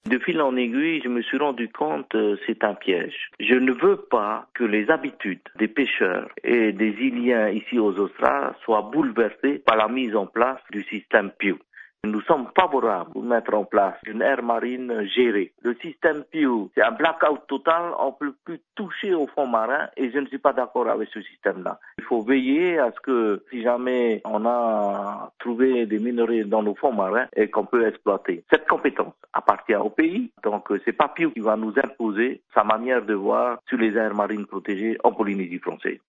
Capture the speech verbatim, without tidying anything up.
De fil en aiguille, je me suis rendu compte que euh, c'est un piège. Je ne veux pas que les habitudes des pêcheurs et des Iliens ici aux Australes soient bouleversées par la mise en place du système P I U. Nous sommes favorables pour mettre en place une aire marine gérée. Le système P I U, c'est un blackout total, on ne peut plus toucher au fond marin et je ne suis pas d'accord avec ce système-là. Il faut veiller à ce que si jamais on a trouvé des minerais dans nos fonds marins et qu'on peut exploiter. Cette compétence appartient au pays, donc c'est pas P I U qui va nous imposer sa manière de voir sur les aires marines protégées en Polynésie française.